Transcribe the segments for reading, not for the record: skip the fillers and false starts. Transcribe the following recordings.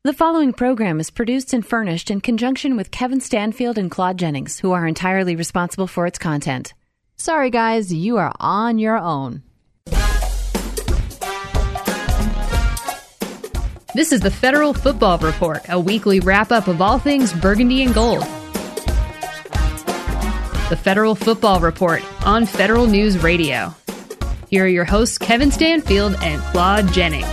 The following program is produced and furnished in conjunction with Kevin Stanfield and Claude Jennings, who are entirely responsible for its content. Sorry, guys, you are on your own. This is the Federal Football Report, a weekly wrap-up of all things burgundy and gold. The Federal Football Report on Federal News Radio. Here are your hosts, Kevin Stanfield and Claude Jennings.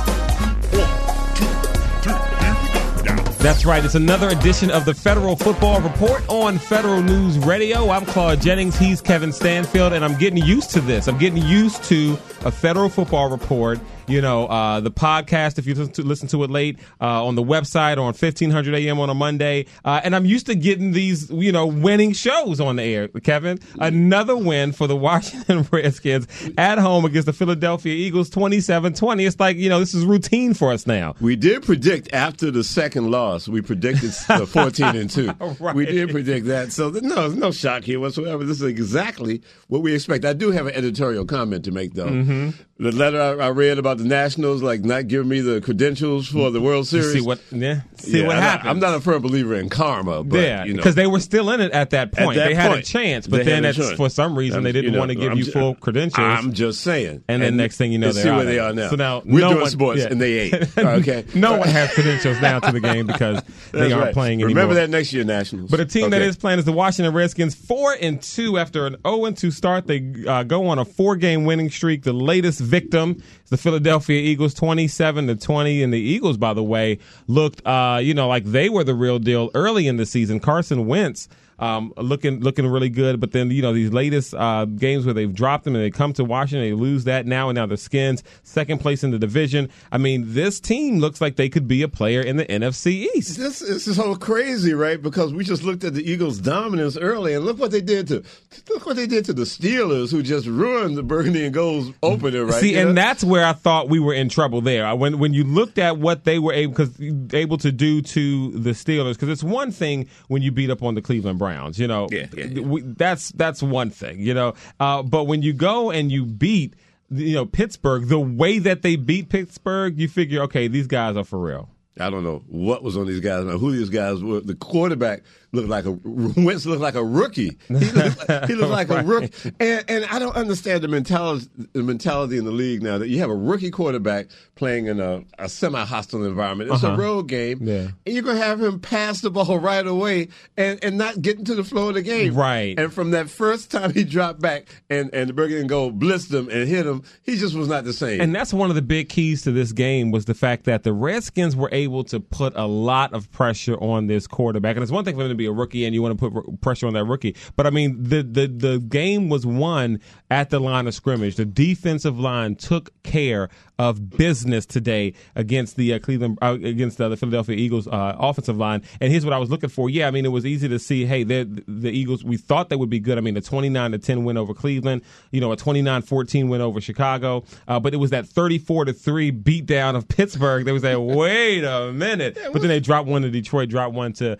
That's right. It's another edition of the Federal Football Report on Federal News Radio. I'm Claude Jennings. He's Kevin Stanfield, and I'm getting used to this. I'm getting used to a Federal Football Report. You know, the podcast, if you listen to it late, on the website or on 1500 a.m. on a Monday. And I'm used to getting these, winning shows on the air, Kevin. Another win for the Washington Redskins at home against the Philadelphia Eagles, 27-20. It's like, this is routine for us now. We did predict after the second loss, we predicted 14-2. Right. We did predict that. So there's no shock here whatsoever. This is exactly what we expect. I do have an editorial comment to make, though. Mm-hmm. The letter I read about the Nationals, not giving me the credentials for the World Series. See what happens. I'm not a firm believer in karma, but because they were still in it at that point. They had a chance, but then for some reason they didn't want to give you full credentials. I'm just saying. And then next thing you know, see where they are now. So now we're doing sports, and they ain't. Okay, no one has credentials now to the game because they aren't playing anymore. Remember that next year, Nationals. But a team that is playing is the Washington Redskins, 4-2 after an 0-2 start. They go on a 4-game winning streak. The latest victim is the Philadelphia Eagles, 27-20. And the Eagles, by the way, looked like they were the real deal early in the season. Carson Wentz looking really good, but then these latest games where they've dropped them and they come to Washington, they lose that now, and now the Skins second place in the division. I mean, this team looks like they could be a player in the NFC East. This is so crazy, right? Because we just looked at the Eagles' dominance early, and look what they did to the Steelers, who just ruined the Burgundy and Gold opener, right? See, and that's where I thought we were in trouble there. When you looked at what they were able to do to the Steelers, because it's one thing when you beat up on the Cleveland Browns. That's one thing, but when you go and you beat, Pittsburgh, the way that they beat Pittsburgh, you figure, okay, these guys are for real. I don't know what was on these guys, who these guys were. The quarterback Wentz looked like a rookie. He looked like a rookie. And I don't understand the mentality in the league now that you have a rookie quarterback playing in a semi-hostile environment. It's a road game, and you're going to have him pass the ball right away and not get into the flow of the game. Right. And from that first time he dropped back and the Burgundy and Gold blitzed him and hit him, he just was not the same. And that's one of the big keys to this game was the fact that the Redskins were able to put a lot of pressure on this quarterback. And it's one thing for him to be a rookie and you want to put pressure on that rookie. But I mean, the game was won at the line of scrimmage. The defensive line took care of business today against the against the Philadelphia Eagles offensive line. And here's what I was looking for. Yeah, I mean, it was easy to see, hey, the Eagles, we thought they would be good. I mean, a 29-10 win over Cleveland, a 29-14 win over Chicago. But it was that 34-3 beatdown of Pittsburgh. They was like, wait a minute. But then they dropped one to Detroit, dropped one to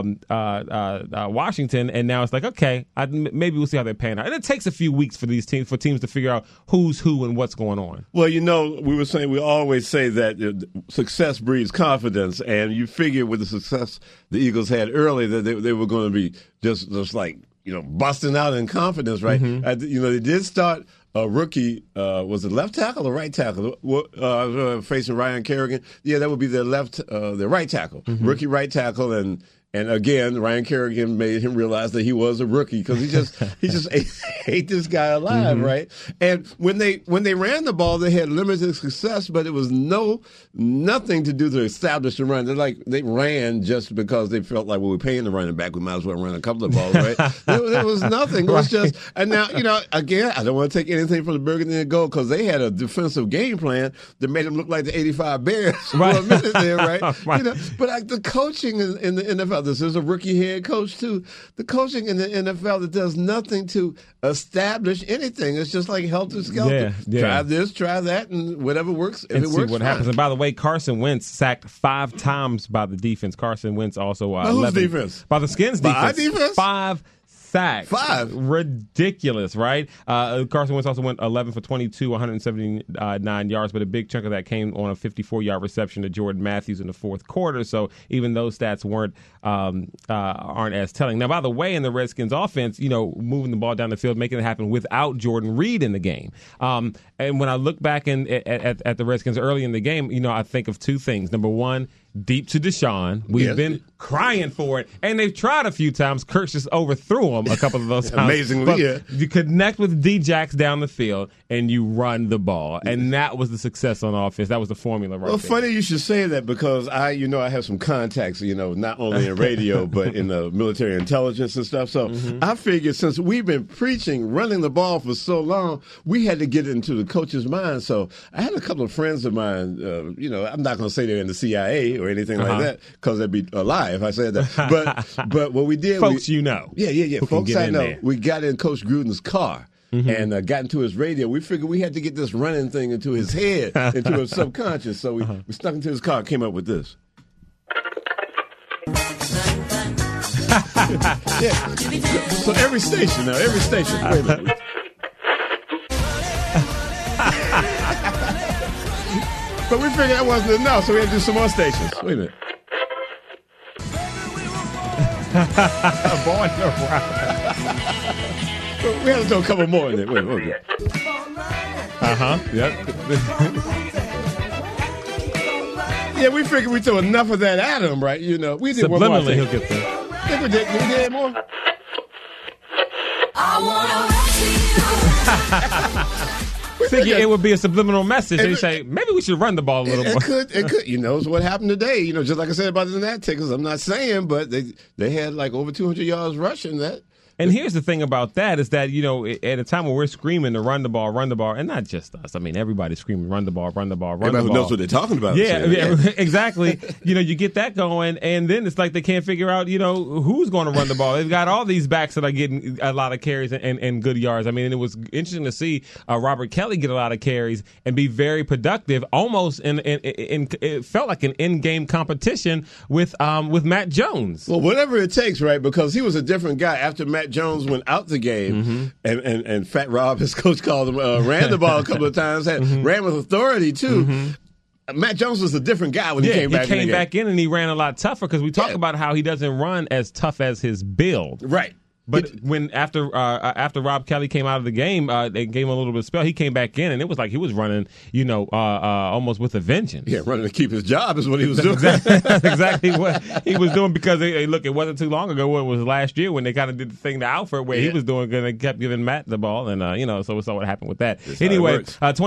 Washington, and now it's like, okay, maybe we'll see how they pan out. And it takes a few weeks for teams to figure out who's who and what's going on. Well, we always say that success breeds confidence, and you figure with the success the Eagles had early that they were going to be just like busting out in confidence, right? Mm-hmm. They did start a rookie, was it left tackle or right tackle? Facing Ryan Kerrigan. Yeah, that would be their right tackle, rookie right tackle, and again, Ryan Kerrigan made him realize that he was a rookie because he just ate this guy alive, right? And when they ran the ball, they had limited success, but it was nothing to do to establish the run. They ran just because they felt like, well, we're paying the running back, we might as well run a couple of balls, right? there was nothing. It was just, and now again, I don't want to take anything from the Burgundy and Gold because they had a defensive game plan that made them look like the 85 Bears for a minute there, right? Right. But the coaching in the NFL. This is a rookie head coach, too. The coaching in the NFL that does nothing to establish anything. It's just like helter-skelter. Yeah. Try this, try that, and whatever works. If it works, what happens. And by the way, Carson Wentz sacked 5 times by the defense. Carson Wentz also whose defense? By the Skins defense. By our defense? 5 sacks. 5. Ridiculous, right? Carson Wentz also went 11 for 22, 179 yards, but a big chunk of that came on a 54-yard reception to Jordan Matthews in the fourth quarter. So even those stats aren't as telling. Now, by the way, in the Redskins offense, moving the ball down the field, making it happen without Jordan Reed in the game. And when I look back at the Redskins early in the game, I think of two things. Number one, deep to Deshaun. We've been crying for it, and they've tried a few times. Kirk just overthrew him a couple of those times. Amazingly, yeah. You connect with D-Jax down the field, and you run the ball, and that was the success on offense. That was the formula right there. Funny you should say that because I have some contacts, not only in radio, but in the military intelligence and stuff. So I figured since we've been preaching running the ball for so long, we had to get into the coach's mind. So I had a couple of friends of mine, I'm not going to say they're in the CIA or anything like that because they'd be a lie if I said that. But what we did, folks, yeah, folks I know. We got in Coach Gruden's car. And got into his radio. We figured we had to get this running thing into his head, into his subconscious. So we stuck into his car, came up with this. Yeah. So every station. Wait a minute. But we figured that wasn't enough, so we had to do some more stations. Wait a minute. Born to run. We had to do a couple more in there. Wait. Yep. Yeah, we figured we threw enough of that at him, right? We did one more thing. Subliminally, he'll get there. I think we did more. It would be a subliminal message. They say, maybe we should run the ball a little more. It could. It's what happened today. Just like I said about the Nat Tickers, I'm not saying, but they had like over 200 yards rushing that. And here's the thing about that is that, at a time when we're screaming to run the ball, and not just us. I mean, everybody's screaming, run the ball. Everybody knows what they're talking about. Yeah, exactly. You get that going, and then it's like they can't figure out, who's going to run the ball. They've got all these backs that are getting a lot of carries and good yards. I mean, it was interesting to see Robert Kelly get a lot of carries and be very productive, almost it felt like an in-game competition with Matt Jones. Well, whatever it takes, right? Because he was a different guy after Matt Jones went out the game, and Fat Rob, his coach called him, ran the ball a couple of times, ran with authority too. Matt Jones was a different guy when he came back in. He came back in and he ran a lot tougher because we talk about how he doesn't run as tough as his build. Right. But when after Rob Kelly came out of the game, they gave him a little bit of spell. He came back in, and it was like he was running, almost with a vengeance. Yeah, running to keep his job is what he was doing. That's exactly what he was doing because, look, it wasn't too long ago. It was last year when they kind of did the thing to Alfred where he was doing good and kept giving Matt the ball, and, so we saw what happened with that. Anyway,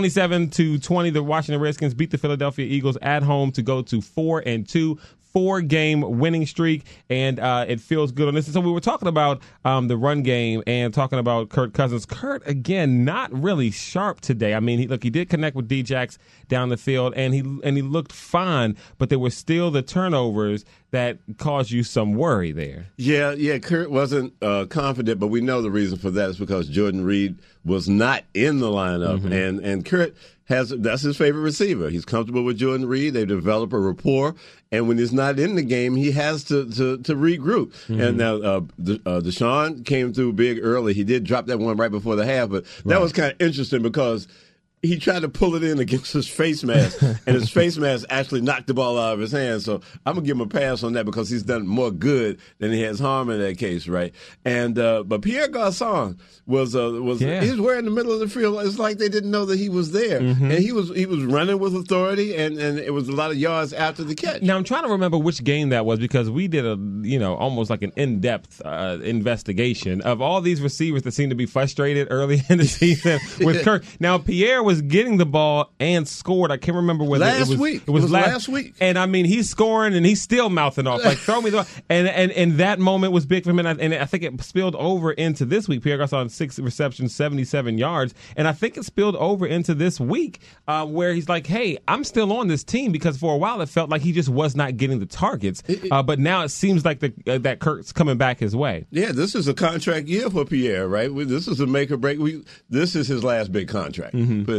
27-20, the Washington Redskins beat the Philadelphia Eagles at home to go to 4-2. 4-game winning streak, and it feels good on this. And so we were talking about the run game and talking about Kirk Cousins. Kurt, again, not really sharp today. I mean, he did connect with D-Jax down the field, and he looked fine, but there were still the turnovers that caused you some worry there. Yeah, Kurt wasn't confident, but we know the reason for that is because Jordan Reed was not in the lineup, and Kurt that's his favorite receiver. He's comfortable with Jordan Reed. They develop a rapport, and when he's not in the game, he has to regroup. And now Deshaun came through big early. He did drop that one right before the half, but that was kind of interesting because he tried to pull it in against his face mask, and his face mask actually knocked the ball out of his hand. So I'm gonna give him a pass on that because he's done more good than he has harm in that case, right? And but Pierre Garçon was he was in the middle of the field. It's like they didn't know that he was there, and he was running with authority, and it was a lot of yards after the catch. Now I'm trying to remember which game that was because we did almost like an in-depth investigation of all these receivers that seemed to be frustrated early in the season with Kirk. Now Pierre was getting the ball and scored. I can't remember whether it was last week. And I mean, he's scoring and he's still mouthing off like, "Throw me the ball." And that moment was big for him. And I think it spilled over into this week. Pierre Garçon 6 receptions, 77 yards, and I think it spilled over into this week where he's like, "Hey, I'm still on this team," because for a while it felt like he just was not getting the targets. But now it seems like that Kirk's coming back his way. Yeah, this is a contract year for Pierre, right? This is a make or break. This is his last big contract. Put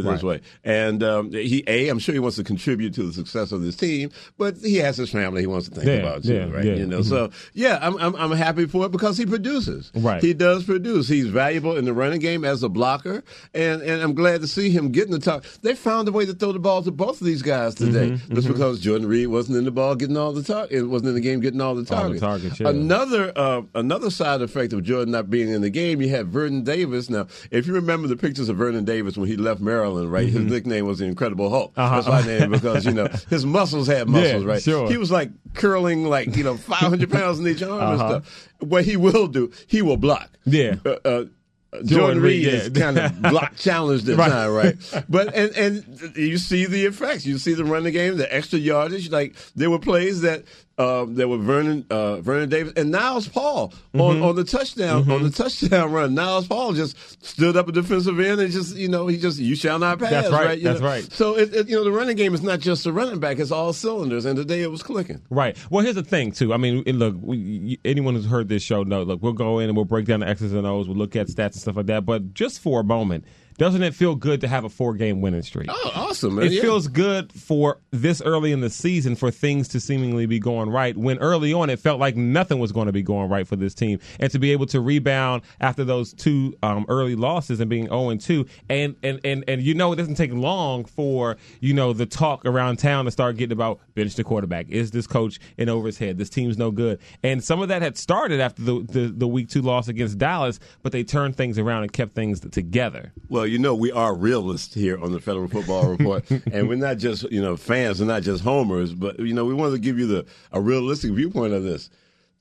it this way. And I'm sure he wants to contribute to the success of this team, but he has his family he wants to think about too, right? Yeah. You know, so I'm happy for it because he produces. Right. He does produce. He's valuable in the running game as a blocker, and I'm glad to see him getting the top. They found a way to throw the ball to both of these guys today. Just because Jordan Reed wasn't in the ball getting all the targets. It wasn't in the game getting all the targets. Another side effect of Jordan not being in the game, you had Vernon Davis. Now, if you remember the pictures of Vernon Davis when he left Maryland, right, his nickname was the Incredible Hulk. That's why I named it because, you know, his muscles had muscles, right? Sure. He was like curling 500 pounds in each arm and stuff. What he will do, he will block. Yeah. Jordan Reed is kind of block challenged at time, right? But and you see the effects. You see the running game, the extra yardage. Like there were plays that there were Vernon Davis and Niles Paul on the touchdown run. Niles Paul just stood up a defensive end and you shall not pass. That's right. That's right. So the running game is not just a running back; it's all cylinders. And today it was clicking. Right. Well, here's the thing too. I mean, look, anyone who's heard this show knows. Look, we'll go in and we'll break down the X's and O's. We'll look at stats and stuff like that. But just for a moment, doesn't it feel good to have a 4-game winning streak? Oh, awesome, man. It feels good for this early in the season for things to seemingly be going right when early on it felt like nothing was going to be going right for this team. And to be able to rebound after those two early losses and being 0-2 and it doesn't take long for, the talk around town to start getting about bench the quarterback. Is this coach in over his head? This team's no good. And some of that had started after the week 2 loss against Dallas, but they turned things around and kept things together. Well, we are realists here on the Federal Football Report, and we're not just fans, we're not just homers, but we wanted to give you a realistic viewpoint of this.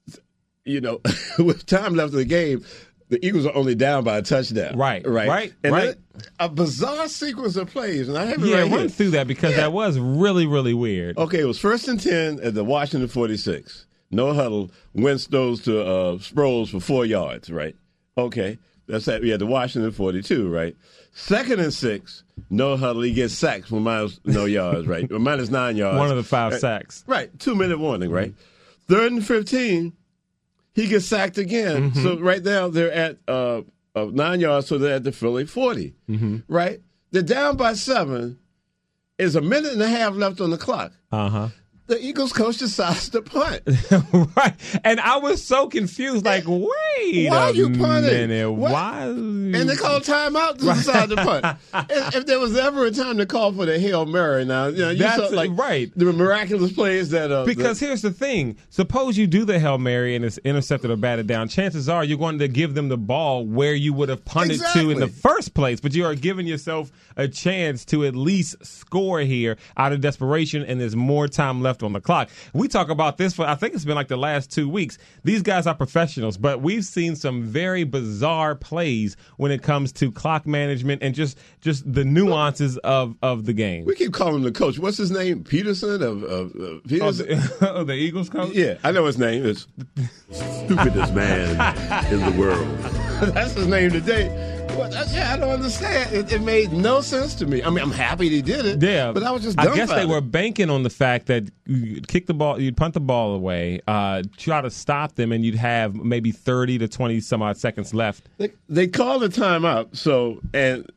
With time left in the game, the Eagles are only down by a touchdown. Right. And a bizarre sequence of plays, and I have it run through that because that was really, really weird. Okay, it was 1st and 10 at the Washington 46. No huddle. Wentz throws to Sproles for 4 yards. Right. Okay. That's that. We had the Washington 42, right? 2nd and 6, no huddle. He gets sacked for no yards, right? Or -9 yards. One of the 5 sacks. Right. 2-minute warning, right? 3rd and 15, he gets sacked again. So right now they're at 9 yards, so they're at the Philly 40, right? They're down by 7. There's a minute and a half left on the clock. The Eagles coach decides to punt. Right. And I was so confused, wait why are you punting? Minute. Why? And they called timeout to decide to punt. If there was ever a time to call for the Hail Mary, now, you saw right. The miraculous plays that... because here's the thing. Suppose you do the Hail Mary and it's intercepted or batted down. Chances are you're going to give them the ball where you would have punted to in the first place. But you are giving yourself a chance to at least score here out of desperation, and there's more time left on the clock. We talk about this for, I think it's been like the last 2 weeks. These guys are professionals, but we've seen some very bizarre plays when it comes to clock management and just the nuances of the game. We keep calling him the coach. What's his name? Peterson of Peterson? The Eagles coach? Yeah, I know his name. It's stupidest man in the world. That's his name today. I don't understand. It made no sense to me. I mean, I'm happy he did it. Yeah, but I was just dumbfounded. I guess they were banking on the fact that you'd kick the ball, you'd punt the ball away, try to stop them, and you'd have maybe 30 to 20 some odd seconds left. They called a timeout, and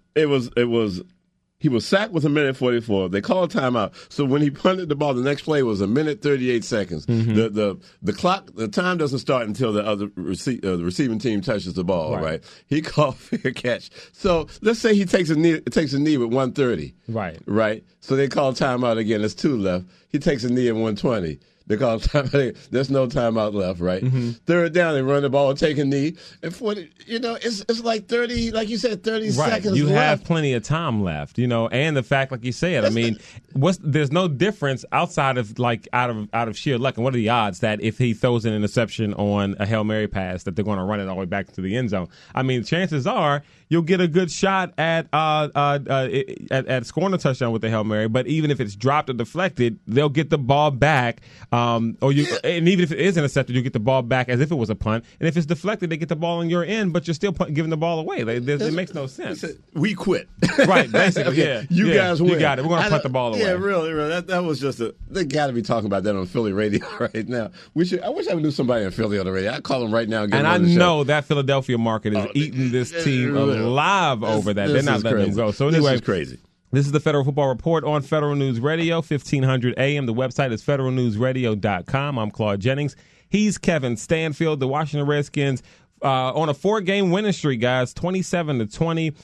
he was sacked with 1:44. They called a timeout. So when he punted the ball, the next play was 1:38 seconds. The clock, the time doesn't start until the receiving team touches the ball, right? He called fair catch. So let's say he takes a knee with 1:30. Right. So they call timeout again. There's 2 left. He takes a knee at 1:20. They call timeout. There's no timeout left, right? 3rd down, they run the ball, take a knee, and 40. It's like 30, like you said, 30 seconds. You left. have plenty of time left, and the fact, like you said, there's no difference outside of out of sheer luck. And what are the odds that if he throws an interception on a Hail Mary pass, that they're going to run it all the way back to the end zone? I mean, chances are you'll get a good shot at scoring a touchdown with the Hail Mary. But even if it's dropped or deflected, they'll get the ball back. And even if it is intercepted, you get the ball back as if it was a punt. And if it's deflected, they get the ball on your end, but you're still giving the ball away. It makes no sense. We quit. Right, basically, yeah. You guys win. You got it. We're going to punt the ball away. Yeah, really. That was just they got to be talking about that on Philly radio right now. I wish I knew somebody in Philly on the radio. I'd call them right now. And I know that Philadelphia market is eating this team alive over that. They're not letting them go. So anyway, this is crazy. This is the Federal Football Report on Federal News Radio, 1500 AM. The website is federalnewsradio.com. I'm Claude Jennings. He's Kevin Stanfield. The Washington Redskins on a 4-game winning streak, guys, 27-20.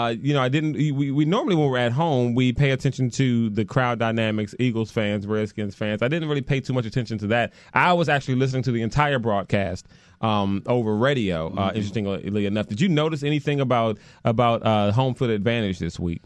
We normally, when we're at home, we pay attention to the crowd dynamics, Eagles fans, Redskins fans. I didn't really pay too much attention to that. I was actually listening to the entire broadcast over radio, interestingly enough. Did you notice anything about home field advantage this week?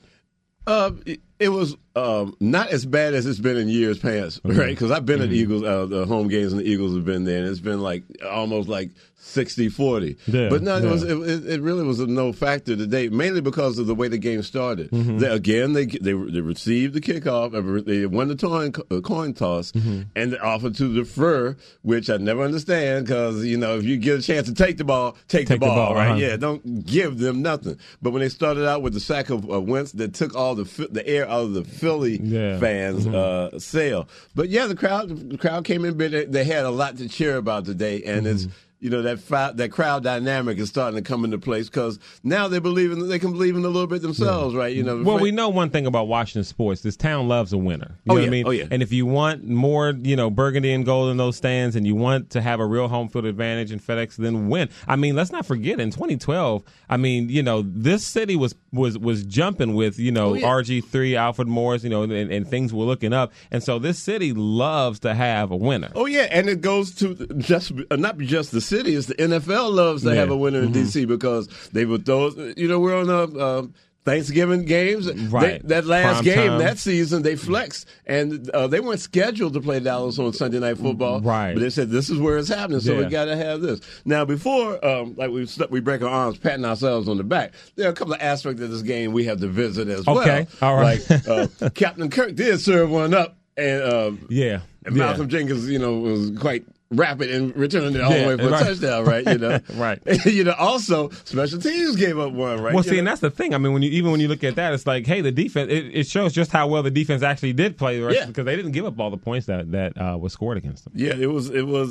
It was not as bad as it's been in years past, right? Because I've been at Eagles, the home games, and the Eagles have been there, and it's been like almost like 60-40. Yeah, but no, it really was a no factor today, mainly because of the way the game started. They received the kickoff, they won the coin toss, and they offered to defer, which I never understand because, if you get a chance to take the ball, take the ball, right? Yeah, don't give them nothing. But when they started out with the sack of Wentz, that took all the air out of the Philly fans' sail. But yeah, the crowd came in big. They had a lot to cheer about today, and it's that crowd dynamic is starting to come into place because now they can believe in a little bit themselves, right? Well, we know one thing about Washington sports: this town loves a winner. You know what I mean? Oh yeah. And if you want more, burgundy and gold in those stands, and you want to have a real home field advantage in FedEx, then win. I mean, let's not forget in 2012. I mean, this city was jumping with RG3, Alfred Morris, and things were looking up, and so this city loves to have a winner. Oh yeah, and it goes to not just the city, it's the NFL loves to have a winner in D.C. because they would those. We're on Thanksgiving games. Right. That last Prime game time. that season, they flexed, and they weren't scheduled to play Dallas on Sunday Night Football. Right. But they said this is where it's happening, so we got to have this. Now, before we break our arms, patting ourselves on the back, there are a couple of aspects of this game we have to visit as well. Okay. All right. Like Captain Kirk did serve one up, and and Malcolm Jenkins, was quite rapid in returning it all the way for a touchdown, right? Right. Also, special teams gave up one, right? Well, and that's the thing. I mean, when you look at that, it's like, hey, the defense. It shows just how well the defense actually did play the rest because they didn't give up all the points that was scored against them. Yeah, it was.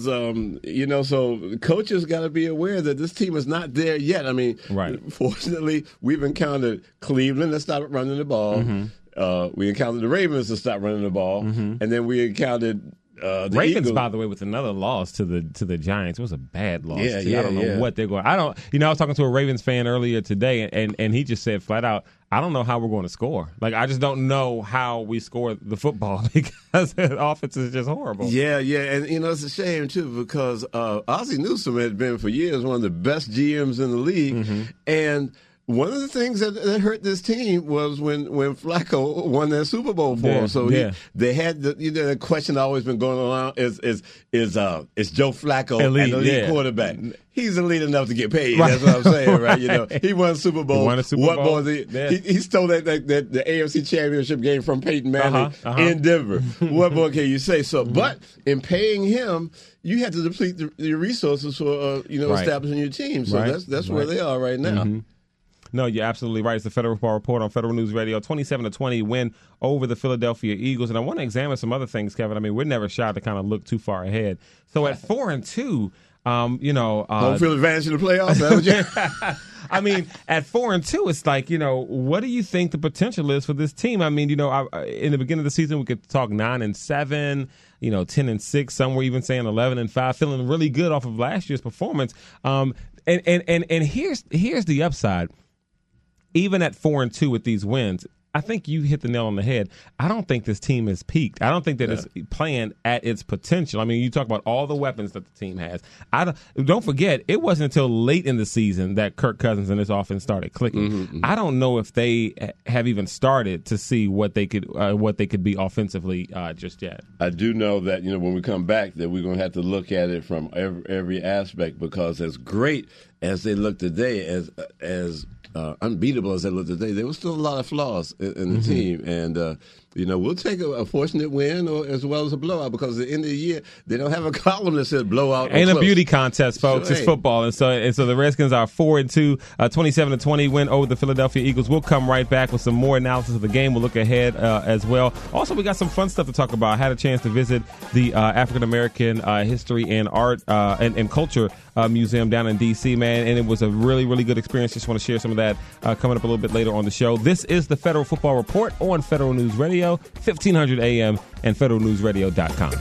So coaches got to be aware that this team is not there yet. I mean, fortunately, we've encountered Cleveland that stopped running the ball. We encountered the Ravens that stopped running the ball, and then we encountered. The Ravens, Eagles. by the way, with another loss to the Giants. It was a bad loss. I don't know what they're going. I was talking to a Ravens fan earlier today, and he just said flat out, I don't know how we're going to score. Like, I just don't know how we score the football because the offense is just horrible. Yeah, and it's a shame too because Ozzie Newsome had been for years one of the best GMs in the league, and one of the things that hurt this team was when Flacco won that Super Bowl for him. So they had the question always been going on is Joe Flacco an elite quarterback? He's elite enough to get paid. Right. That's what I'm saying, right? He won Super Bowl. What more? He stole that the AFC Championship game from Peyton Manning in Denver. What more can you say? So, but in paying him, you had to deplete the resources for establishing your team. So that's where they are right now. No, you're absolutely right. It's the Federal Football Report on Federal News Radio. 27-20 win over the Philadelphia Eagles. And I want to examine some other things, Kevin. I mean, we're never shy to kind of look too far ahead. So at 4-2, home field advantage in the playoffs. I mean, at 4-2, it's like, what do you think the potential is for this team? I mean, in the beginning of the season, we could talk 9-7. 10-6. Some were even saying 11-5, feeling really good off of last year's performance. And here's the upside. Even at 4-2 with these wins, I think you hit the nail on the head. I don't think this team is peaked. I don't think that it's playing at its potential. I mean, you talk about all the weapons that the team has. Don't forget, it wasn't until late in the season that Kirk Cousins and his offense started clicking. I don't know if they have even started to see what they could be offensively just yet. I do know that when we come back, that we're going to have to look at it from every aspect because as great as they look today, as unbeatable as they look today, there was still a lot of flaws in the team. And, we'll take a fortunate win or as well as a blowout, because at the end of the year, they don't have a column that says blowout. Ain't a beauty contest, folks. Sure, it's football. And so the Redskins are 4-2, 27-20 win over the Philadelphia Eagles. We'll come right back with some more analysis of the game. We'll look ahead as well. Also, we got some fun stuff to talk about. I had a chance to visit the African American History and Art and Culture Museum down in D.C., man, and it was a really, really good experience. Just want to share some of that coming up a little bit later on the show. This is the Federal Football Report on Federal News Radio, 1500 AM and federalnewsradio.com.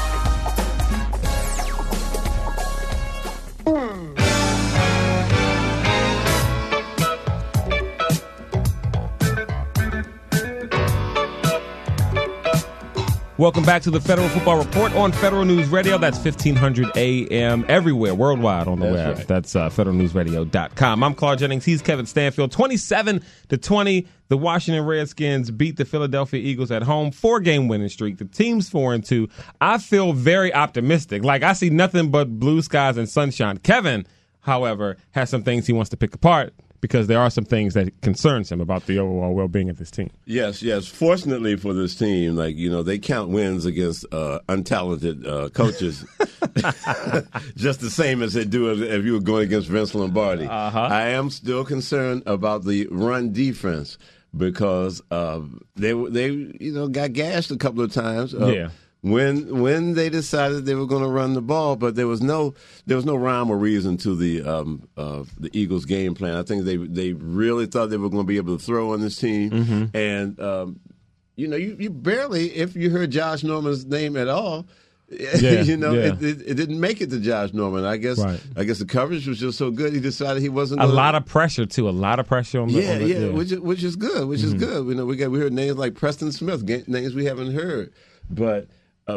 Welcome back to the Federal Football Report on Federal News Radio. That's 1500 AM everywhere, worldwide on the web. Right. That's federalnewsradio.com. I'm Claude Jennings. He's Kevin Stanfield. 27-20, the Washington Redskins beat the Philadelphia Eagles at home. 4-game winning streak. The team's 4-2. I feel very optimistic. Like, I see nothing but blue skies and sunshine. Kevin, however, has some things he wants to pick apart, because there are some things that concerns him about the overall well-being of this team. Yes. Fortunately for this team, they count wins against untalented coaches just the same as they do if you were going against Vince Lombardi. I am still concerned about the run defense, because they got gashed a couple of times. When they decided they were going to run the ball, but there was no rhyme or reason to the Eagles' game plan. I think they really thought they were going to be able to throw on this team, and you barely, if you heard Josh Norman's name at all, it didn't make it to Josh Norman. I guess the coverage was just so good, he decided he wasn't. A lot of pressure on the which is good. Which is good. We heard names like Preston Smith, names we haven't heard, but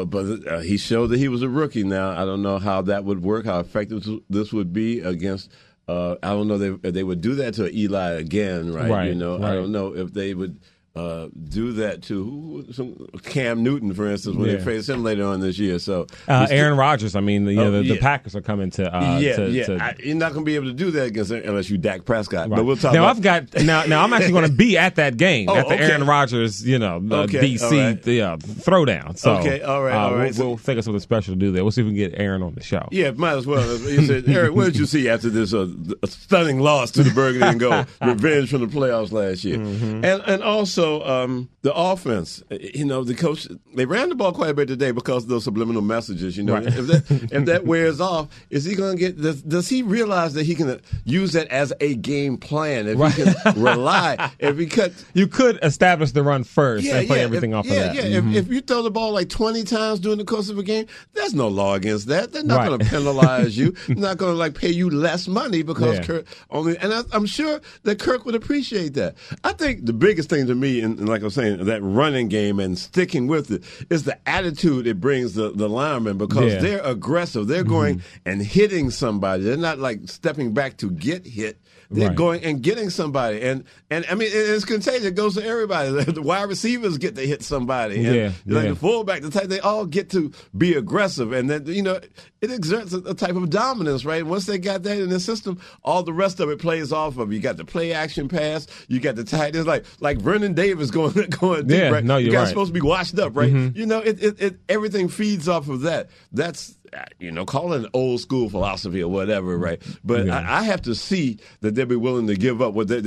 he showed that he was a rookie. Now, I don't know how that would work, how effective this would be against. I don't know if they would do that to Eli again, right? I don't know if they would do that to Cam Newton, for instance, when they face him later on this year. So Aaron Rodgers. I mean, the Packers are coming to. You're not going to be able to do that against unless you Dak Prescott. Right. But we'll talk. Now I'm actually going to be at that game at the Aaron Rodgers, DC throwdown. So all right. We'll think of something special to do there. We'll see if we can get Aaron on the show. Yeah, might as well. You said, Eric, what did you see after this stunning loss to the Burgundy and Gold, revenge from the playoffs last year, and also. The offense, the coach, they ran the ball quite a bit today because of those subliminal messages. Right. If that wears off, is he going to get? Does he realize that he can use that as a game plan? If he can rely, you could establish the run first and play everything off of that. If you throw the ball like 20 times during the course of a game, there's no law against that. They're not going to penalize you. They're not going to pay you less money because Kirk only. And I'm sure that Kirk would appreciate that. I think the biggest thing to me, and like I was saying, that running game and sticking with it is the attitude it brings the linemen, because they're aggressive. They're going and hitting somebody. They're not like stepping back to get hit. They're going and getting somebody. And I mean, it's contagious. It goes to everybody. The wide receivers get to hit somebody. And the fullback, the tight, they all get to be aggressive. And then, it exerts a type of dominance, right? Once they got that in the system, all the rest of it plays off of. You got the play action pass. You got the tight. It's like Vernon Davis going deep, right? No, you guys supposed to be washed up, right? Everything feeds off of that. That's, call it an old school philosophy or whatever, right? But I have to see that they'll be willing to give up what the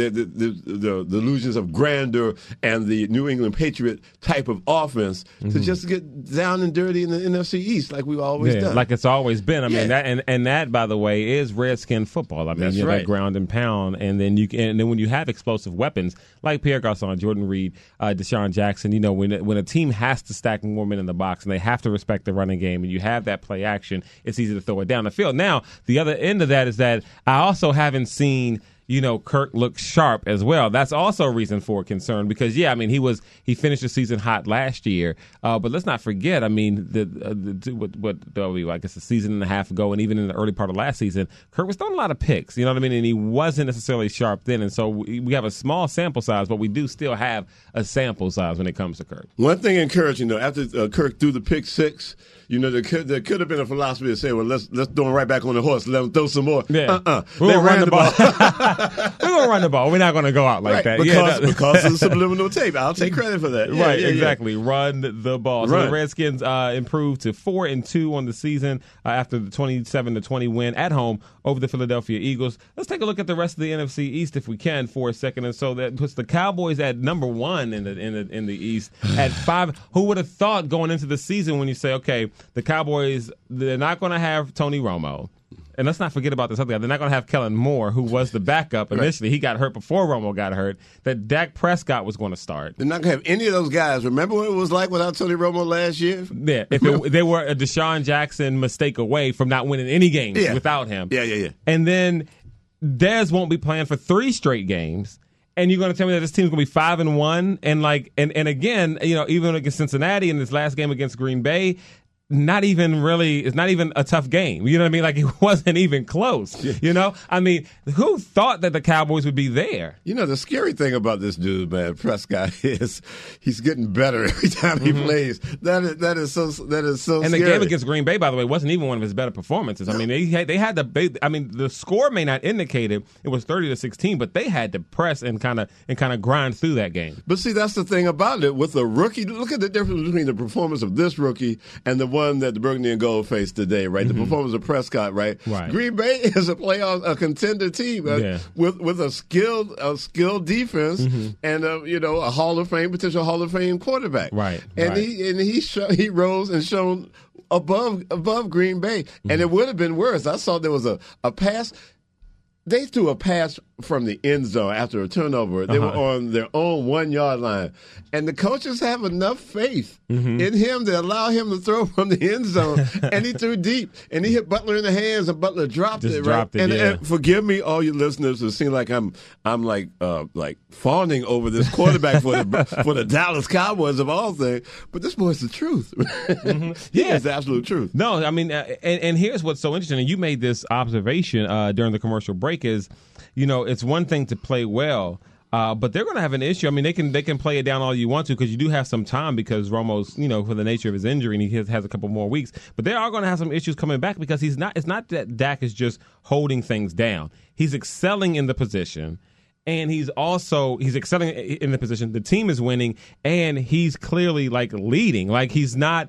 illusions of grandeur and the New England Patriot type of offense to just get down and dirty in the NFC East like we've always done. Like it's always been. I mean, that, by the way, is Redskin football. I mean, that ground and pound, and then when you have explosive weapons like Pierre Garçon, Jordan Reed, Deshaun Jackson, when a team has to stack more men in the box and they have to respect the running game, and you have that play action, it's easy to throw it down the field. Now, the other end of that is that I also haven't seen Kirk looks sharp as well. That's also a reason for concern because, he finished the season hot last year. But let's not forget, I mean, I guess a season and a half ago and even in the early part of last season, Kirk was throwing a lot of picks, you know what I mean? And he wasn't necessarily sharp then. And so we have a small sample size, but we do still have a sample size when it comes to Kirk. One thing encouraging, after Kirk threw the pick six, there could have been a philosophy to say, well, let's throw him right back on the horse, let him throw some more. Yeah. They ran the ball. going to run the ball. We're not going to go out like that. Because of the subliminal tape. I'll take credit for that. Right, exactly. Run the ball. So Run. the Redskins improved to 4-2 on the season after the 27-20 win at home over the Philadelphia Eagles. Let's take a look at the rest of the NFC East if we can for a second. And so that puts the Cowboys at number 1 in the East at 5. Who would have thought going into the season when you say, okay, the Cowboys, they're not going to have Tony Romo. And let's not forget about this other guy. They're not going to have Kellen Moore, who was the backup initially. He got hurt before Romo got hurt. That Dak Prescott was going to start. They're not going to have any of those guys. Remember what it was like without Tony Romo last year? Yeah, they were a Deshaun Jackson mistake away from not winning any games without him. Yeah. And then Dez won't be playing for 3 straight games. And you're going to tell me that this team's going to be 5-1, and again, even against Cincinnati in this last game against Green Bay, it's not even a tough game. You know what I mean? Like, it wasn't even close. I mean, who thought that the Cowboys would be there? The scary thing about this dude, man, Prescott, is he's getting better every time he plays. That is so and scary. The game against Green Bay, by the way, wasn't even one of his better performances. I mean, the score may not indicate it. It was 30-16, but they had to press and kind of grind through that game. But see, that's the thing about it with the rookie. Look at the difference between the performance of this rookie and the one that the Burgundy and Gold faced today, right? The performance of Prescott, right? Green Bay is a contender team with a skilled defense and a Hall of Fame, potential Hall of Fame quarterback, right? And he rose and shone above Green Bay, and it would have been worse. I saw there was a pass. They threw a pass from the end zone after a turnover. They were on their own 1-yard line. And the coaches have enough faith in him to allow him to throw from the end zone. And he threw deep. And he hit Butler in the hands, and Butler dropped it. And forgive me, all you listeners who seem like I'm like fawning over this quarterback for the Dallas Cowboys of all things. But this boy's the truth. He is the absolute truth. No, I mean, and here's what's so interesting. And you made this observation during the commercial break is, it's one thing to play well, but they're going to have an issue. I mean, they can play it down all you want to because you do have some time because Romo's, for the nature of his injury, and he has a couple more weeks. But they are going to have some issues coming back because it's not that Dak is just holding things down. He's excelling in the position. And he's excelling in the position. The team is winning, and he's clearly leading. Like, he's not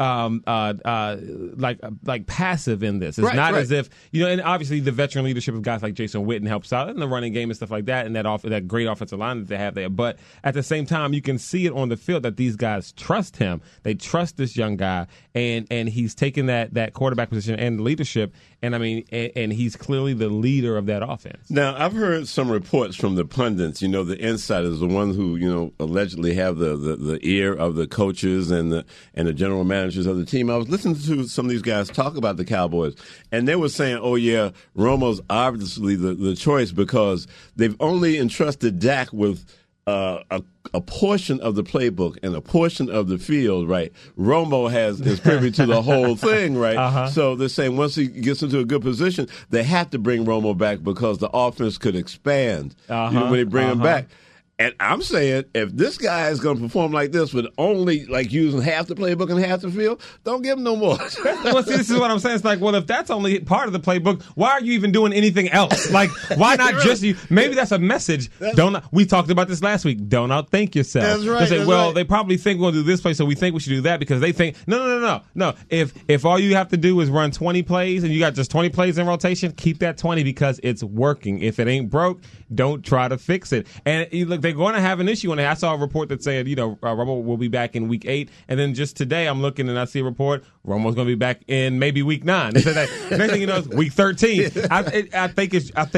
like passive in this. It's not as if and obviously the veteran leadership of guys like Jason Witten helps out in the running game and stuff like that, and that great offensive line that they have there. But at the same time, you can see it on the field that these guys trust him. They trust this young guy, and he's taken that quarterback position and leadership. And I mean, and he's clearly the leader of that offense. Now, I've heard some reports from the pundits, the insiders, the ones who allegedly have the ear of the coaches and the general managers of the team. I was listening to some of these guys talk about the Cowboys, and they were saying, oh, yeah, Romo's obviously the choice because they've only entrusted Dak with a portion of the playbook and a portion of the field, right? Romo is privy to the whole thing, right? So they're saying once he gets into a good position, they have to bring Romo back because the offense could expand when they bring him back. And I'm saying, if this guy is going to perform like this with only using half the playbook and half the field, don't give him no more. Well, see, this is what I'm saying. It's like, well, if that's only part of the playbook, why are you even doing anything else? Like, why not just you? Maybe that's a message. We talked about this last week. Don't outthink yourself. That's right. They say, they probably think we'll do this play, so we think we should do that because they think, no. If all you have to do is run 20 plays and you got just 20 plays in rotation, keep that 20 because it's working. If it ain't broke, don't try to fix it. And look, they're going to have an issue. And I saw a report that said, Romo will be back in week 8. And then just today I'm looking and I see a report, Romo's going to be back in maybe week 9. They said that next thing you know, it's week 13. I think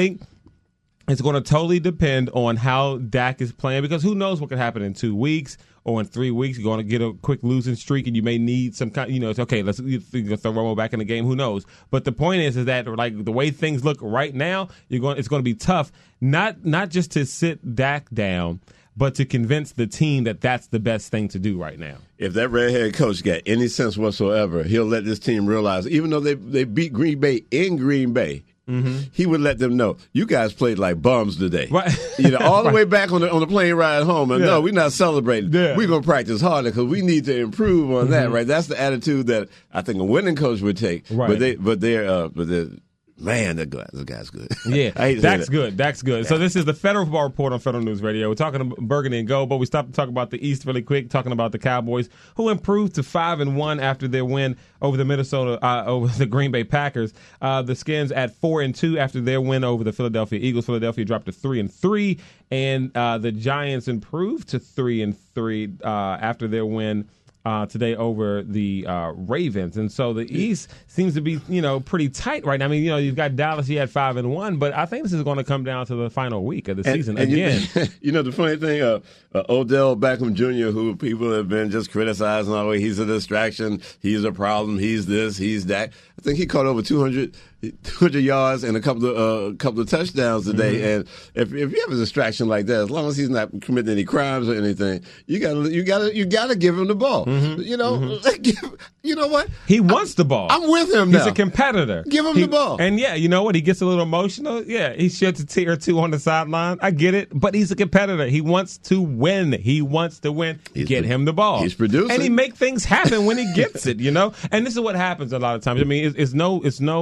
it's going to totally depend on how Dak is playing because who knows what could happen in 2 weeks or in 3 weeks. You're going to get a quick losing streak and you may need some kind, it's okay, let's throw Romo back in the game. Who knows? But the point is that the way things look right now, it's going to be tough, not just to sit Dak down, but to convince the team that that's the best thing to do right now. If that redhead coach got any sense whatsoever, he'll let this team realize, even though they beat Green Bay in Green Bay, he would let them know, you guys played like bums today. Right. All the way back on the plane ride home. And no, we're not celebrating. Yeah. We're going to practice harder because we need to improve on that, right? That's the attitude that I think a winning coach would take. Right. But they're Man, the guy's good. Yeah, Dak's good. Yeah. So this is the Federal Football Report on Federal News Radio. We're talking about Burgundy and Gold, but we stopped to talk about the East really quick, talking about the Cowboys, who improved to 5-1 after their win over the Green Bay Packers. The Skins at 4-2 after their win over the Philadelphia Eagles. Philadelphia dropped to 3-3, and the Giants improved to 3-3 after their win today over the Ravens. And so the East seems to be, pretty tight right now. I mean, you've got Dallas, he had 5-1, but I think this is going to come down to the final week of the season again. The funny thing, Odell Beckham Jr., who people have been just criticizing all the way, he's a distraction, he's a problem, he's this, he's that. I think he caught over 200 yards and a couple of touchdowns today. Mm-hmm. And if you have a distraction like that, as long as he's not committing any crimes or anything, you gotta give him the ball. Mm-hmm. You know what? He wants the ball. I'm with him now. He's a competitor. Give him the ball. And you know what? He gets a little emotional. Yeah, he sheds a tear or two on the sideline. I get it, but he's a competitor. He wants to win. Get him the ball. He's producing, and he make things happen when he gets it. And this is what happens a lot of times. I mean, it's no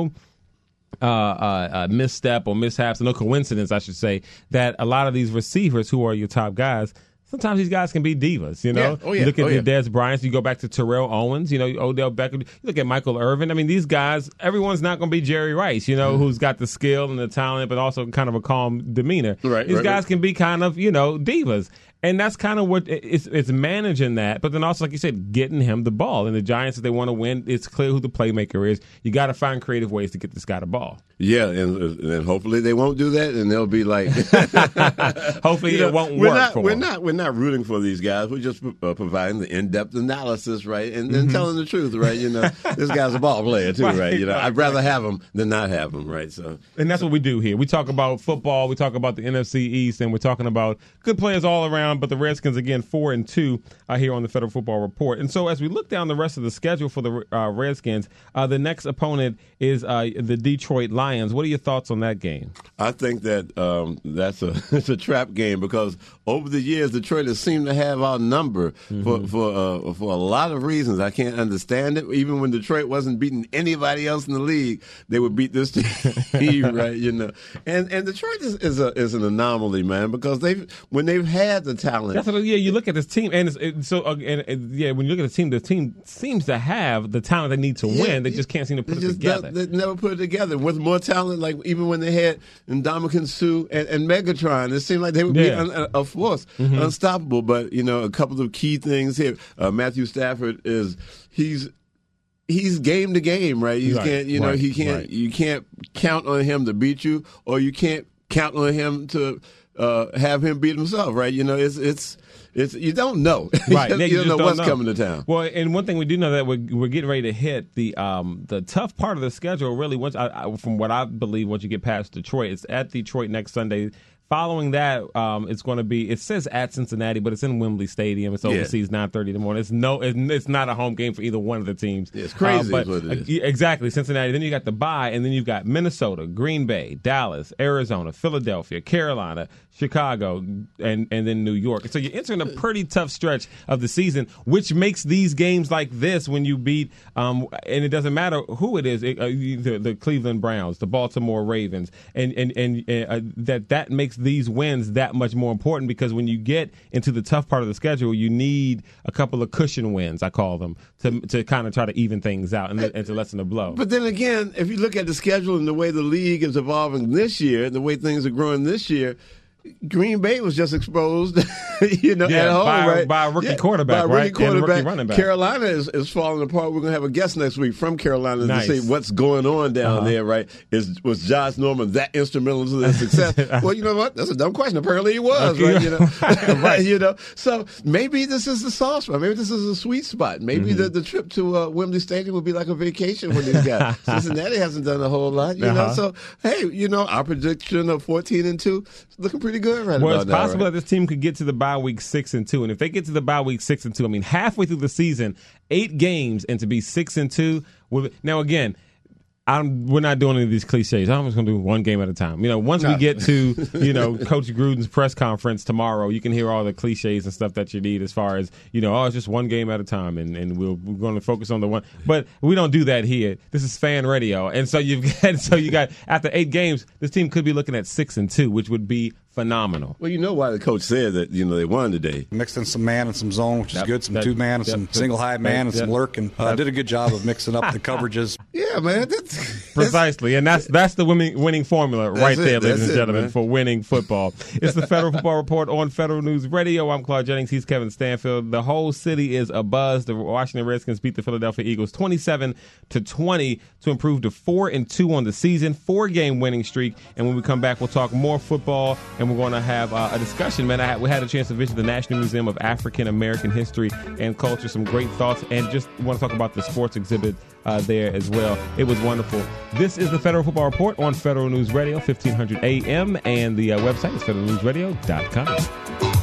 misstep or mishaps, no coincidence, I should say, that a lot of these receivers who are your top guys, sometimes these guys can be divas, You look at the Dez Bryants, you go back to Terrell Owens, Odell Beckham, you look at Michael Irvin. I mean, these guys, everyone's not going to be Jerry Rice, who's got the skill and the talent, but also kind of a calm demeanor. These guys can be kind of, divas. And that's kind of what it's managing that. But then also, like you said, getting him the ball. And the Giants, if they want to win, it's clear who the playmaker is. You got to find creative ways to get this guy the ball. Yeah, and hopefully they won't do that, and they'll be like, hopefully it won't work for them. We're not rooting for these guys. We're just providing the in-depth analysis, right, and then telling the truth, right. This guy's a ball player too, right. I'd rather have him than not have him, right. So, and that's what we do here. We talk about football. We talk about the NFC East, and we're talking about good players all around. But the Redskins again 4-2 here on the Federal Football Report. And so as we look down the rest of the schedule for the Redskins, the next opponent is the Detroit Lions. What are your thoughts on that game? I think that it's a trap game because over the years Detroit has seemed to have our number for a lot of reasons. I can't understand it. Even when Detroit wasn't beating anybody else in the league, they would beat this team, right? And Detroit is an anomaly, man, because when they've had the talent. That's you look at this team, and when you look at the team seems to have the talent they need to win. They just can't seem to put it together. They never put it together with more talent. Like even when they had Ndamukong Suh and Megatron, it seemed like they would be a force, unstoppable. But a couple of key things here. Matthew Stafford he's game to game, right? You can't count on him to beat you, or you can't count on him to have him beat himself, right? It's you don't know, right? you don't know what's coming to town. Well, and one thing we do know that we're getting ready to hit the tough part of the schedule. Really, from what I believe, once you get past Detroit, it's at Detroit next Sunday. Following that, it's going to be. It says at Cincinnati, but it's in Wembley Stadium. It's overseas, 9:30 in the morning. It's not a home game for either one of the teams. It's crazy, is what it is. Exactly, Cincinnati. Then you got the bye, and then you've got Minnesota, Green Bay, Dallas, Arizona, Philadelphia, Carolina, Chicago, and then New York. So you're entering a pretty tough stretch of the season, which makes these games like this when you beat, and it doesn't matter who it is, the Cleveland Browns, the Baltimore Ravens, and that makes these wins that much more important, because when you get into the tough part of the schedule, you need a couple of cushion wins, I call them, to kind of try to even things out and to lessen the blow. But then again, if you look at the schedule and the way the league is evolving this year, the way things are growing this year, Green Bay was just exposed, at home, right? By a rookie quarterback, by a rookie quarterback. And a rookie running back. Carolina is falling apart. We're going to have a guest next week from Carolina to say what's going on down there, right? Was Josh Norman that instrumental to their success? Well, you know what? That's a dumb question. Apparently he was, right? Right. So maybe this is the soft spot. Maybe this is a sweet spot. Maybe the trip to Wembley Stadium would be like a vacation for these guys. Cincinnati hasn't done a whole lot, you know. So, hey, our prediction of 14-2 is looking pretty good right now. Well, it's possible that this team could get to the bye week 6-2, and if they get to the bye week 6-2, I mean, halfway through the season, 8 games, and to be 6-2. Now, again, we're not doing any of these cliches. I'm just going to do one game at a time. Once we get to, Coach Gruden's press conference tomorrow, you can hear all the cliches and stuff that you need as far as, it's just one game at a time, and we're going to focus on the one. But we don't do that here. This is fan radio. And so you got after 8 games, this team could be looking at 6-2, which would be phenomenal. Well, you know why the coach said that, they won today. Mixed in some man and some zone, which is good, some two-man and some single high man and some lurk, and did a good job of mixing up the coverages. Yeah, man. Precisely, and that's the winning formula right there, ladies and gentlemen, man. for winning football. It's the Federal Football Report on Federal News Radio. I'm Claude Jennings. He's Kevin Stanfield. The whole city is abuzz. The Washington Redskins beat the Philadelphia Eagles 27-20 to improve to 4-2 on the season, 4-game winning streak. And when we come back, we'll talk more football, and we're going to have a discussion. Man, we had a chance to visit the National Museum of African American History and Culture. Some great thoughts, and just want to talk about the sports exhibit there as well. It was wonderful. This is the Federal Football Report on Federal News Radio, 1500 AM, and the website is federalnewsradio.com.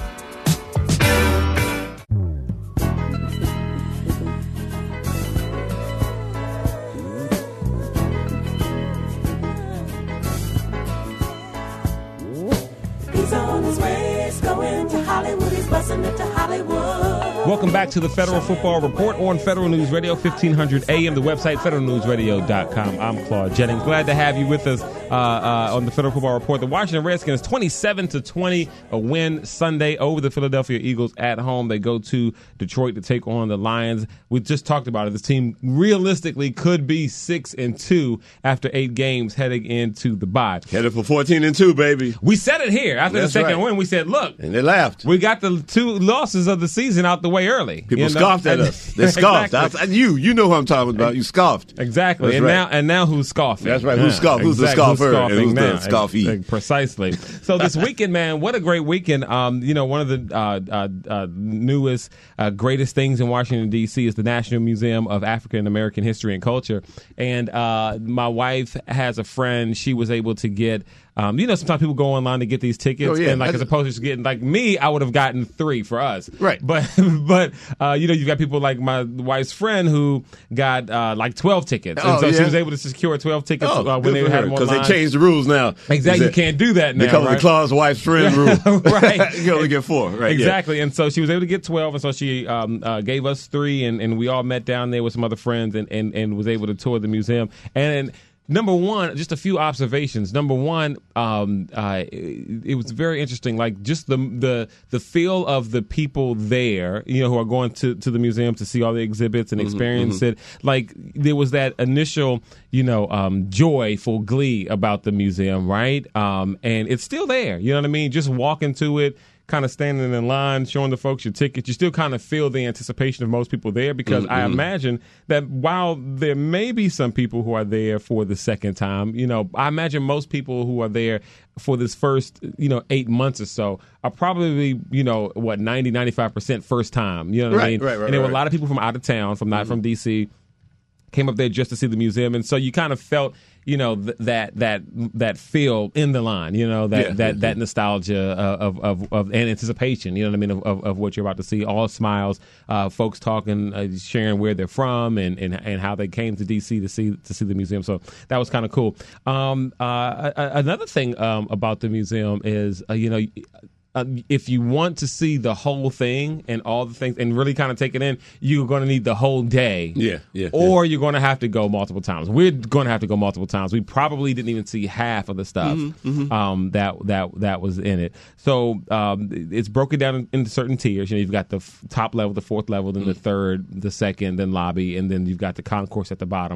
Welcome back to the Federal Football Report on Federal News Radio, 1500 AM, the website, federalnewsradio.com. I'm Claude Jennings. Glad to have you with us on the Federal Football Report. The Washington Redskins 27-20, a win Sunday over the Philadelphia Eagles at home. They go to Detroit to take on the Lions. We just talked about it. This team realistically could be 6-2 after 8 games heading into the bye. Headed for 14-2, baby. We said it here after the second win. We said, look. And they laughed. We got the 2 losses of the season out the way early. People scoffed at us. They scoffed. Exactly. You know who I'm talking about. You scoffed. Exactly. That's and now who's scoffing? That's right. Who's scoffing? Who's the scoffer? And who's the scoffee? Precisely. So this weekend, man, what a great weekend. One of the newest, greatest things in Washington, D.C. is the National Museum of African American History and Culture. And my wife has a friend. She was able to get sometimes people go online to get these tickets, oh, yeah. and as opposed to just getting me, I would have gotten 3 for us, right? But you've got people like my wife's friend who got 12 tickets, and so she was able to secure 12 tickets when they had them online. Because they changed the rules now. Exactly, you can't do that now. Because of the Claude's wife's friend rule, right? You only get 4, right? Exactly, and so she was able to get 12, and so she gave us 3, and we all met down there with some other friends, and was able to tour the museum. And number one, just a few observations. Number one, it was very interesting, just the feel of the people there, who are going to the museum to see all the exhibits and experience it. There was that initial, joyful glee about the museum, right? And it's still there. You know what I mean? Just walking to it, kind of standing in line, showing the folks your tickets, you still kind of feel the anticipation of most people there, because I imagine that while there may be some people who are there for the second time, I imagine most people who are there for this first, 8 months or so are probably, 90-95% first time. You know what I mean? Right. And there were a lot of people from out of town, not from D.C., came up there just to see the museum, and so you kind of felt, that feel in the line, that nostalgia of and anticipation, you know what I mean, of what you're about to see. All smiles, folks talking, sharing where they're from and how they came to DC to see the museum. So that was kind of cool. Another thing about the museum is, if you want to see the whole thing and all the things and really kind of take it in, you're going to need the whole day. Or you're going to have to go multiple times. We're going to have to go multiple times. We probably didn't even see half of the stuff that was in it. So it's broken down into certain tiers. You've got the top level, the fourth level, then the third, the second, then lobby, and then you've got the concourse at the bottom.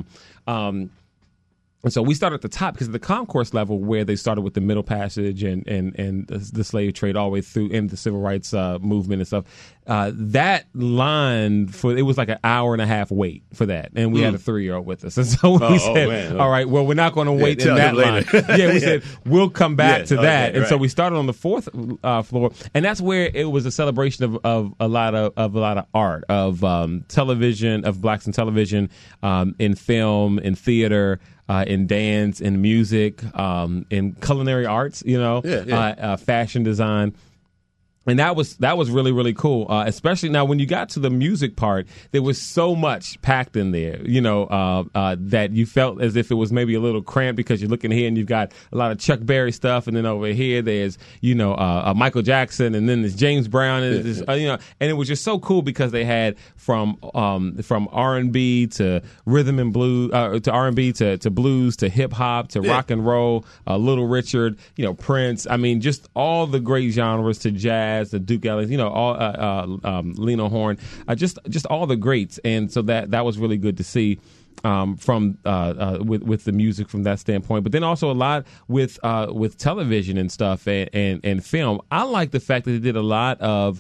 And so we started at the top because of the concourse level, where they started with the Middle Passage and the slave trade all the way through into the civil rights movement and stuff. That line it was like an hour and a half wait for that, and we had a 3-year-old with us, and so we said, "All right, well, we're not going to wait in that line." We said we'll come back to that, and so we started on the 4th floor, and that's where it was a celebration of a lot of art, of television, of blacks in television, in film, in theater. In dance, in music, in culinary arts, fashion design. And that was really, really cool. Especially now when you got to the music part, there was so much packed in there, that you felt as if it was maybe a little cramped because you're looking here and you've got a lot of Chuck Berry stuff, and then over here there's Michael Jackson, and then there's James Brown, and and it was just so cool because they had from R&B to rhythm and blues, to R&B to blues to hip hop to rock and roll, Little Richard, Prince. I mean, just all the great genres to jazz. The Duke Ellington, Lena Horne, just all the greats, and so that was really good to see from with the music from that standpoint. But then also a lot with television and stuff and film. I like the fact that they did a lot of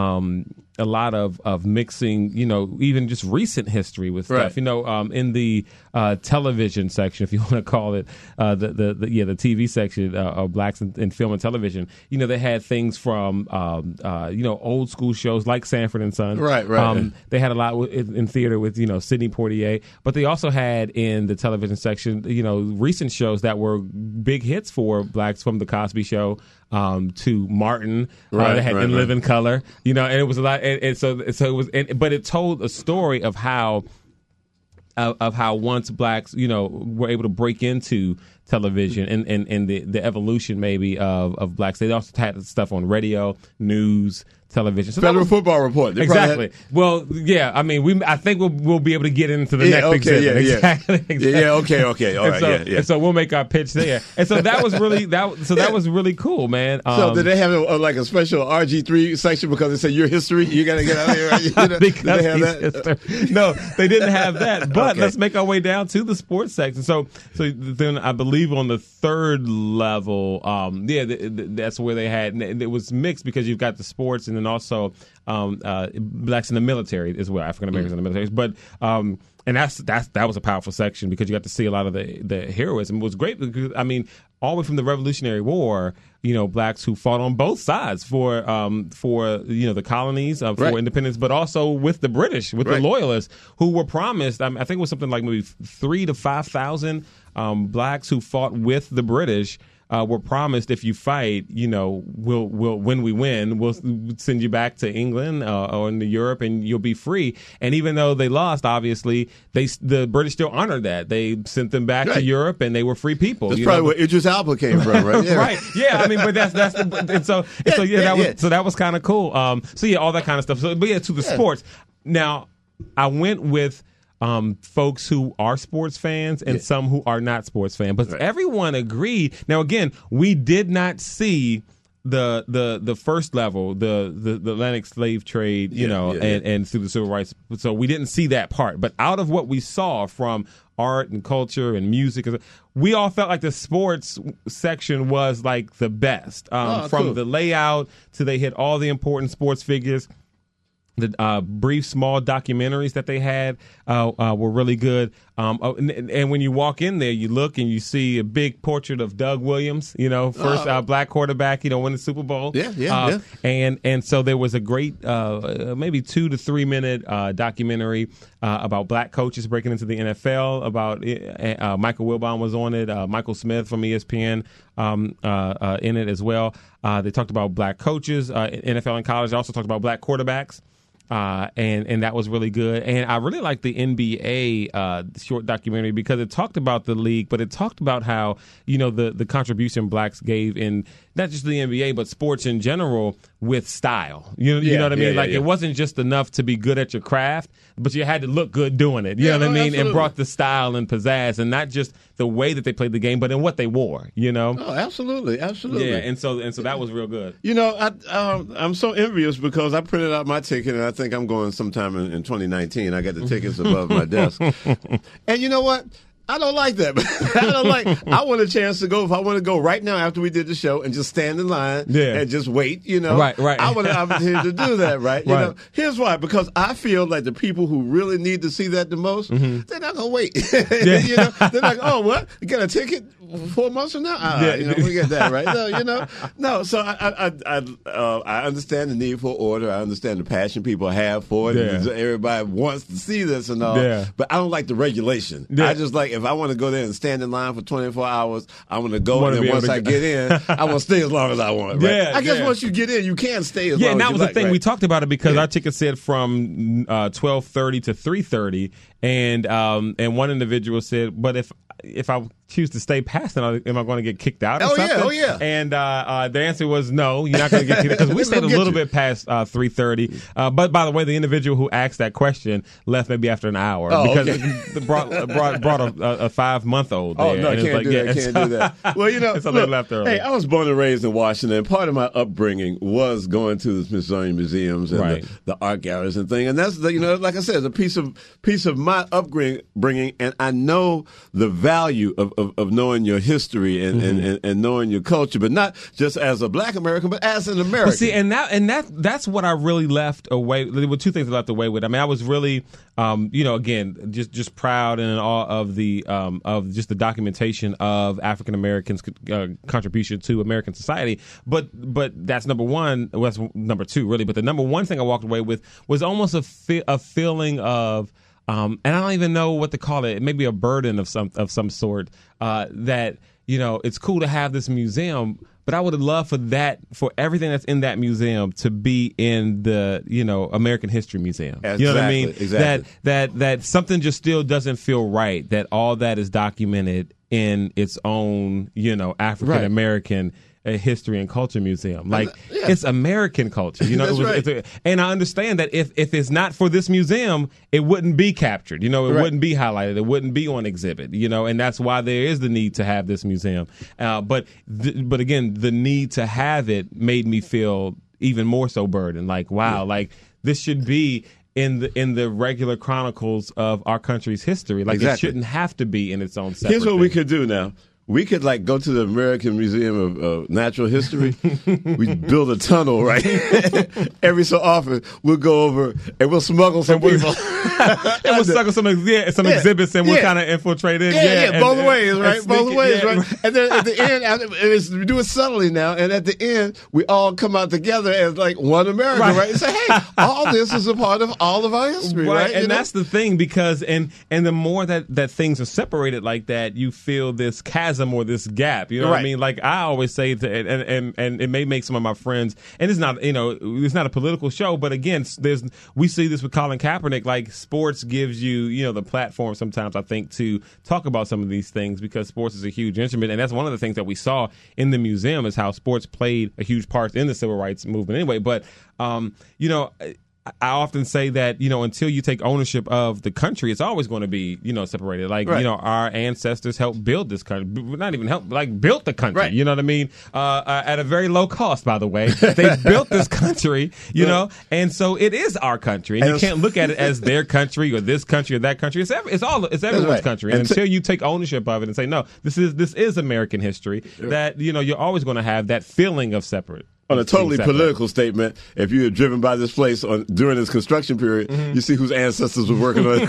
mixing, even just recent history with stuff. Right. In the television section, if you want to call it, the TV section of blacks in film and television. They had things from old school shows like Sanford and Son. Right. They had a lot in theater with Sidney Poitier, but they also had in the television section recent shows that were big hits for blacks, from The Cosby Show to Martin. They had In Living Color. And it was a lot, and so it was, but it told a story of how once blacks, were able to break into television and the evolution maybe of blacks. They also had stuff on radio, news, television. So Federal Football Report. Exactly. Well, yeah. I mean, I think we'll be able to get into the next exhibit. Exactly. Yeah. Okay. All right. And so we'll make our pitch there. And so that was really that was really cool, man. So did they have a special RG3 section because they said your history? You got to get out here. Right? Did they have that? No, they didn't have that. But let's make our way down to the sports section. So then I believe on the third level, that's where they had. It was mixed because you've got the sports and then also blacks in the military as well, African Americans in the military. But and that was a powerful section because you got to see a lot of the heroism. It was great because all the way from the Revolutionary War, blacks who fought on both sides for the colonies, for independence, but also with the British, with the Loyalists who were promised. I think it was something like maybe 3,000 to 5,000 blacks who fought with the British. Were promised, if you fight, we'll when we win, we'll send you back to England or into Europe, and you'll be free. And even though they lost, obviously, the British still honored that. They sent them back to Europe, and they were free people. That's probably where Idris Elba came from, right? Yeah. Right. Yeah. But that was kind of cool. All that kind of stuff. So, to the sports. Now, I went with folks who are sports fans and some who are not sports fans, but everyone agreed. Now, again, we did not see the first level, the Atlantic slave trade, and through the civil rights. So we didn't see that part. But out of what we saw from art and culture and music, we all felt like the sports section was like the best. From the layout to they hit all the important sports figures. The brief, small documentaries that they had were really good. And when you walk in there, you look and you see a big portrait of Doug Williams, first black quarterback, win the Super Bowl. Yeah. And so there was a great, maybe 2 to 3 minute documentary about black coaches breaking into the NFL. About Michael Wilbon was on it. Michael Smith from ESPN in it as well. They talked about black coaches, NFL and college. They also talked about black quarterbacks. And that was really good. And I really liked the NBA short documentary because it talked about the league, but it talked about how, the contribution blacks gave in not just the NBA, but sports in general with style. You know what I mean? It wasn't just enough to be good at your craft, but you had to look good doing it. You know what I mean? Absolutely. And brought the style and pizzazz, and not just the way that they played the game, but in what they wore, Oh, absolutely. Yeah, and so that was real good. I'm so envious because I printed out my ticket, and I think I'm going sometime in 2019. I got the tickets above my desk. And you know what? I don't like that. I want a chance to go. If I want to go right now after we did the show and just stand in line and just wait, Right. I want an opportunity to do that, right? Here's why. Because I feel like the people who really need to see that the most, they're not going to wait. They're like, oh, what? You got a ticket 4 months from now? We get that, right? No. So I understand the need for order. I understand the passion people have for it. Yeah. Everybody wants to see this and all. Yeah. But I don't like the regulation. Yeah. I just like if I want to go there and stand in line for 24 hours, I'm going to go, and then once I get in, I want to stay as long as I want. Right? Yeah, I guess once you get in, you can stay as long as you like. Yeah, and that was the thing. Right? We talked about it because our ticket said from 12:30 to 3:30, and one individual said, but if I choose to stay past it, am I going to get kicked out or something? Oh, yeah. And the answer was no, you're not going to get kicked out because we stayed a little bit past 3:30. But by the way, the individual who asked that question left maybe after an hour because it brought a 5-month-old there. Oh, no, can't do that. Well, so they left early. Hey, I was born and raised in Washington, and part of my upbringing was going to the Smithsonian museums and the art galleries and things. And that's, like I said, it's a piece of my upbringing, and I know the value of knowing your history and knowing your culture, but not just as a Black American, but as an American. Well, see, that's what I really left away. There were two things I left away with. I mean, I was really, again, just proud and in awe of of just the documentation of African Americans' contribution to American society. But that's number one. Well, that's number two, really. But the number one thing I walked away with was almost a feeling of. And I don't even know what to call it. Maybe a burden of some sort. That it's cool to have this museum, but I would have loved for everything that's in that museum to be in the American History Museum. Exactly, you know what I mean? Exactly. That something just still doesn't feel right. That all that is documented in its own African American. A history and culture museum, it's American culture, and I understand that if it's not for this museum, it wouldn't be captured, it wouldn't be highlighted, it wouldn't be on exhibit, and that's why there is the need to have this museum. But again, the need to have it made me feel even more so burdened. Like, wow, this should be in the regular chronicles of our country's history. Like, It shouldn't have to be in its own separate Here's what thing. we could do now. We could go to the American Museum of Natural History. We build a tunnel, right? Every so often, we'll go over and we'll smuggle some people. And we'll smuggle some exhibits and we'll kind of infiltrate in. Both ways, right? Both ways, right? And then at the end, we do it subtly now, and at the end, we all come out together as one America, right? And say, hey, all this is a part of all of our history, right? And that's the thing, because and the more that things are separated like that, you feel this chasm or this gap, what I mean? Like I always say, and it may make some of my friends, and it's not a political show, but again, we see this with Colin Kaepernick. Like, sports gives you the platform sometimes, I think, to talk about some of these things, because sports is a huge instrument, and that's one of the things that we saw in the museum is how sports played a huge part in the civil rights movement. Anyway, but I often say that, until you take ownership of the country, it's always going to be, separated. Like, our ancestors helped build this country. Not even help, built the country. Right. You know what I mean? At a very low cost, by the way. They built this country, and so it is our country. And you can't look at it as their country or this country or that country. It's everyone's country. And until you take ownership of it and say, no, this is American history, that, you're always going to have that feeling of separate. On a totally political statement, if you had driven by this place during its construction period, you see whose ancestors were working on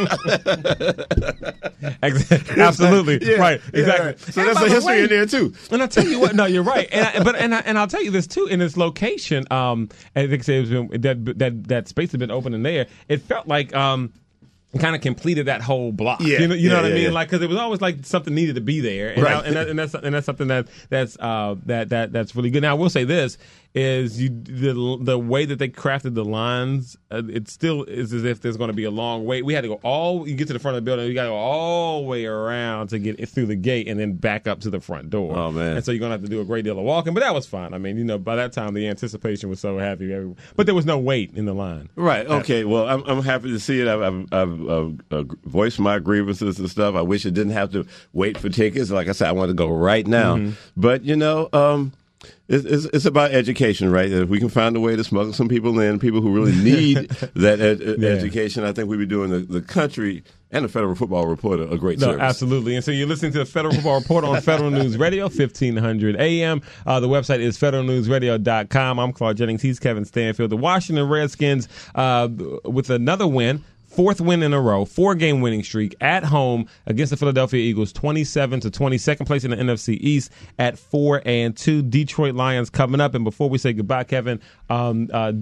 it. Absolutely. Right. Exactly. Right. So that's a history in there, too. And I'll tell you what, no, you're right. And I'll tell you this, too, in its location, I think that space had been open in there, it felt like kind of completed that whole block. Yeah, you know what I mean? Yeah. Like, because it was always like something needed to be there, and, right. and that's something that's really good. Now, I will say this is the way that they crafted the lines. It still is as if there's going to be a long wait. We had to go you get to the front of the building, you got to go all the way around to get through the gate and then back up to the front door. Oh man! And so you're going to have to do a great deal of walking, but that was fine. I mean, by that time the anticipation was so happy, but there was no wait in the line. Right. Okay. Well, I'm happy to see it. I've voiced my grievances and stuff. I wish it didn't have to wait for tickets. Like I said, I want to go right now. Mm-hmm. But it's about education, right? If we can find a way to smuggle some people in, people who really need that education, I think we'd be doing the country and the Federal Football Report a great service. Absolutely. And so you're listening to the Federal Football Report on Federal News Radio, 1500 AM. The website is federalnewsradio.com. I'm Claude Jennings. He's Kevin Stanfield. The Washington Redskins with another win. Fourth win in a row, 4-game winning streak at home against the Philadelphia Eagles, 27-20, second place in the NFC East at 4-2. Detroit Lions coming up. And before we say goodbye, Kevin,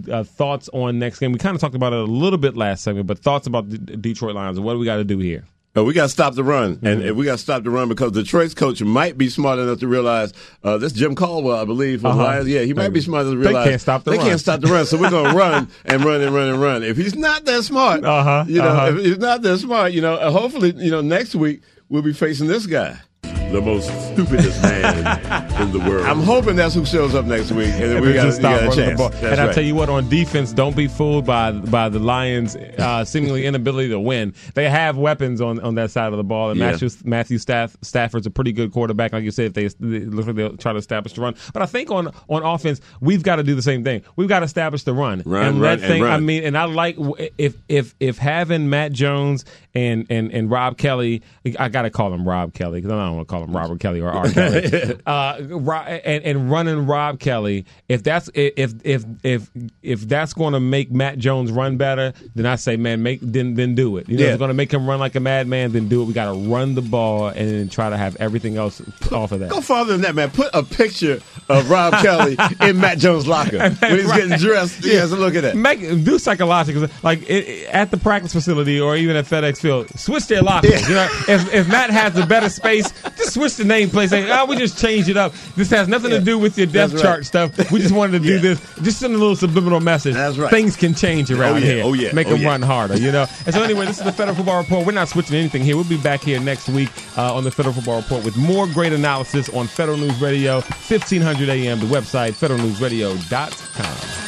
thoughts on next game? We kind of talked about it a little bit last segment, but thoughts about the Detroit Lions and what do we got to do here? We got to stop the run, and we got to stop the run because Detroit's coach might be smart enough to realize this Jim Caldwell, I believe, for the Lions. Yeah, he might be smart enough to realize they can't stop the run. They can't stop the run, so we're going to run and run and run and run. If he's not that smart, if he's not that smart, hopefully, next week we'll be facing this guy. The most stupidest man in the world. I'm hoping that's who shows up next week, and then we got a chance. And I tell you what, on defense, don't be fooled by the Lions' seemingly inability to win. They have weapons on that side of the ball, and Matthew Stafford's a pretty good quarterback. Like you said, they look like they'll try to establish the run. But I think on offense, we've got to do the same thing. We've got to establish the run. Run. I mean, and I like if having Matt Jones and Rob Kelly, I got to call him Rob Kelly because I don't want to call him Robert Kelly or R. Kelly, and running Rob Kelly. If that's going to make Matt Jones run better, then I say, man, then do it. If it's going to make him run like a madman, then do it. We got to run the ball and then try to have everything else off of that. Go farther than that, man. Put a picture of Rob Kelly in Matt Jones' locker when he's getting dressed. He has to look at that. Do psychological, like at the practice facility or even at FedEx Field. Switch their lockers. If Matt has a better space, just switch the nameplate. Say, we just changed it up. This has nothing to do with your depth chart stuff. We just wanted to do this. Just send a little subliminal message. That's right. Things can change around here. Make them run harder. And so anyway, this is the Federal Football Report. We're not switching anything here. We'll be back here next week on the Federal Football Report with more great analysis on Federal News Radio, 1500 AM, the website, federalnewsradio.com.